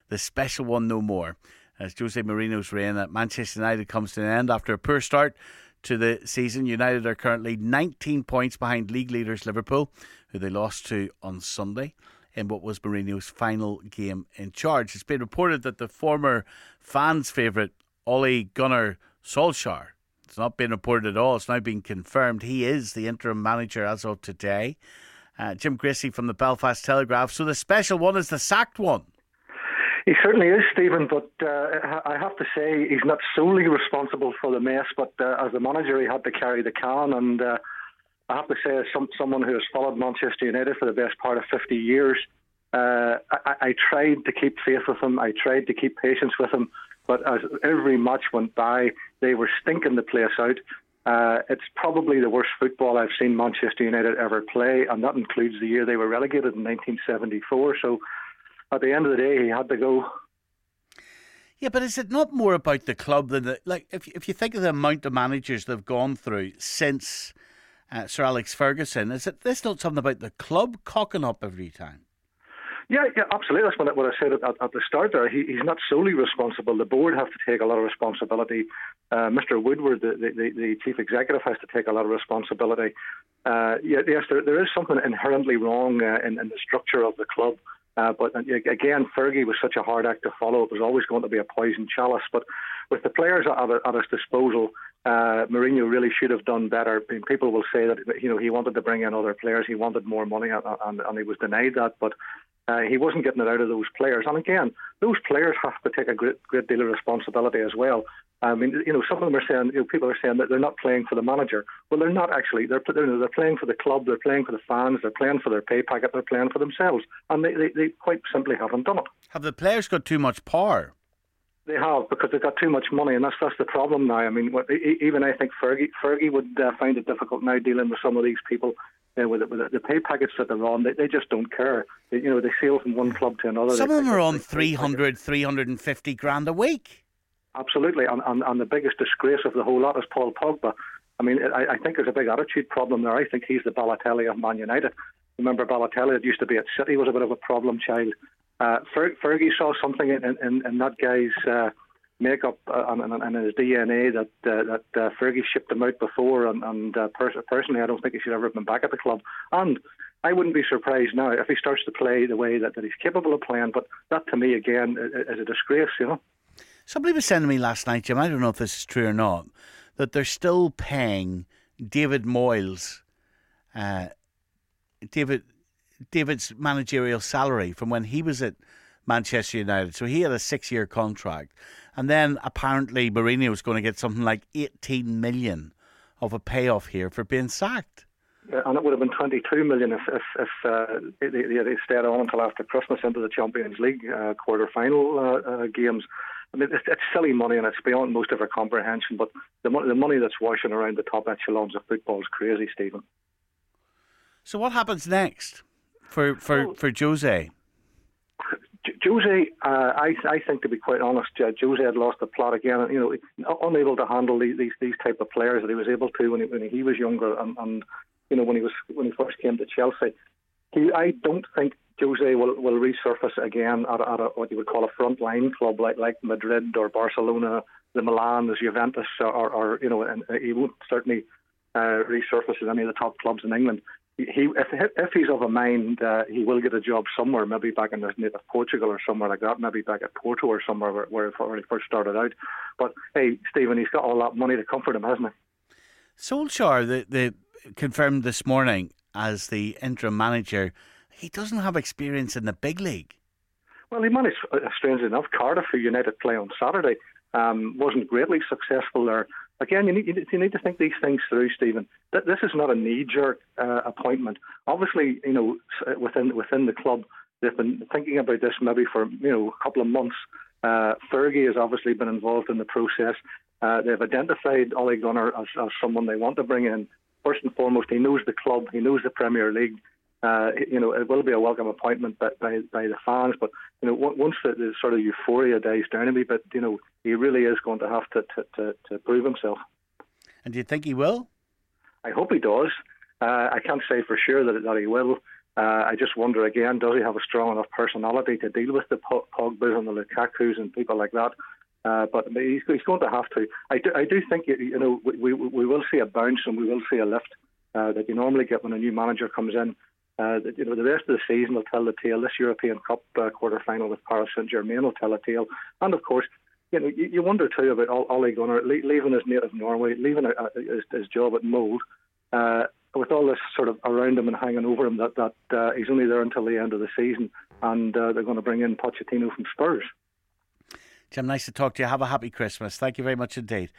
the special one no more, as Jose Mourinho's reign at Manchester United comes to an end after a poor start to the season. United are currently 19 points behind league leaders Liverpool, who they lost to on Sunday in what was Mourinho's final game in charge. It's been reported that the former fans' favourite Ole Gunnar Solskjaer, it's not been reported at all, it's now been confirmed, he is the interim manager as of today. Jim Gracie from the Belfast Telegraph. So the special one is the sacked one. He certainly is, Stephen, but I have to say he's not solely responsible for the mess, but as the manager he had to carry the can, and I have to say as someone who has followed Manchester United for the best part of 50 years, I tried to keep faith with him, I tried to keep patience with him, but as every match went by, they were stinking the place out. It's probably the worst football I've seen Manchester United ever play, and that includes the year they were relegated in 1974, so at the end of the day, he had to go. Yeah, but is it not more about the club than if you think of the amount of managers they've gone through since Sir Alex Ferguson, is this not something about the club cocking up every time? Yeah, absolutely. That's what I said at the start there. He's not solely responsible. The board have to take a lot of responsibility. Mr. Woodward, the chief executive, has to take a lot of responsibility. Yes, there is something inherently wrong in the structure of the club. But again, Fergie was such a hard act to follow. It was always going to be a poison chalice. But with the players at his disposal, Mourinho really should have done better. I mean, people will say that he wanted to bring in other players, he wanted more money, and he was denied that. But he wasn't getting it out of those players. And again, those players have to take a great deal of responsibility as well. I mean, some of them are saying, people are saying that they're not playing for the manager. Well, they're not actually. They're playing for the club. They're playing for the fans. They're playing for their pay packet. They're playing for themselves, and they quite simply haven't done it. Have the players got too much power? They have, because they've got too much money, and that's the problem now. I mean, even I think Fergie would find it difficult now dealing with some of these people. With the pay packets that they're on, they just don't care. They sail from one club to another. Some of them are on 350 grand a week. Absolutely, and the biggest disgrace of the whole lot is Paul Pogba. I mean, I think there's a big attitude problem there. I think he's the Balotelli of Man United. Remember, Balotelli that used to be at City was a bit of a problem child. Fergie saw something in that guy's makeup and his DNA that Fergie shipped him out before, and personally I don't think he should ever have been back at the club. And I wouldn't be surprised now if he starts to play the way that he's capable of playing, but that to me again is a disgrace, Somebody was saying to me last night, Jim, I don't know if this is true or not, that they're still paying David Moyes David's managerial salary from when he was at Manchester United. So he had a 6-year contract. And then apparently Mourinho was going to get something like 18 million of a payoff here for being sacked. Yeah, and it would have been 22 million if they stayed on until after Christmas into the Champions League quarter-final games. I mean, it's silly money and it's beyond most of our comprehension, but the money that's washing around the top echelons of football is crazy, Stephen. So what happens next for Jose? Jose, I think, to be quite honest, Jose had lost the plot again. Unable to handle these type of players that he was able to when he was younger, and when he first came to Chelsea. I don't think Jose will resurface again at a what you would call a front-line club like Madrid or Barcelona, the Milan, the Juventus, or and he won't certainly resurface at any of the top clubs in England. If he's of a mind, he will get a job somewhere, maybe back in his native Portugal or somewhere like that, maybe back at Porto or somewhere where he first started out. But hey, Stephen, he's got all that money to comfort him, hasn't he? Solskjaer, they confirmed this morning as the interim manager, he doesn't have experience in the big league. Well, he managed, strangely enough, Cardiff, who United play on Saturday. Wasn't greatly successful there. Again, you need to think these things through, Stephen. This is not a knee-jerk appointment. Obviously, within the club, they've been thinking about this maybe for a couple of months. Fergie has obviously been involved in the process. They've identified Ole Gunnar as someone they want to bring in. First and foremost, he knows the club, he knows the Premier League. It will be a welcome appointment by the fans, but once the sort of euphoria dies down a wee bit, he really is going to have to prove himself. And do you think he will? I hope he does. I can't say for sure that he will. I just wonder again, does he have a strong enough personality to deal with the Pogbas and the Lukakus and people like that? But he's going to have to. I do think we will see a bounce and we will see a lift that you normally get when a new manager comes in. The rest of the season will tell the tale. This European Cup quarter final with Paris Saint-Germain will tell a tale. And of course, you wonder too about Ole Gunnar leaving his native Norway, leaving his job at Molde, with all this sort of around him and hanging over him that he's only there until the end of the season, and they're going to bring in Pochettino from Spurs. Jim, nice to talk to you. Have a happy Christmas. Thank you very much indeed.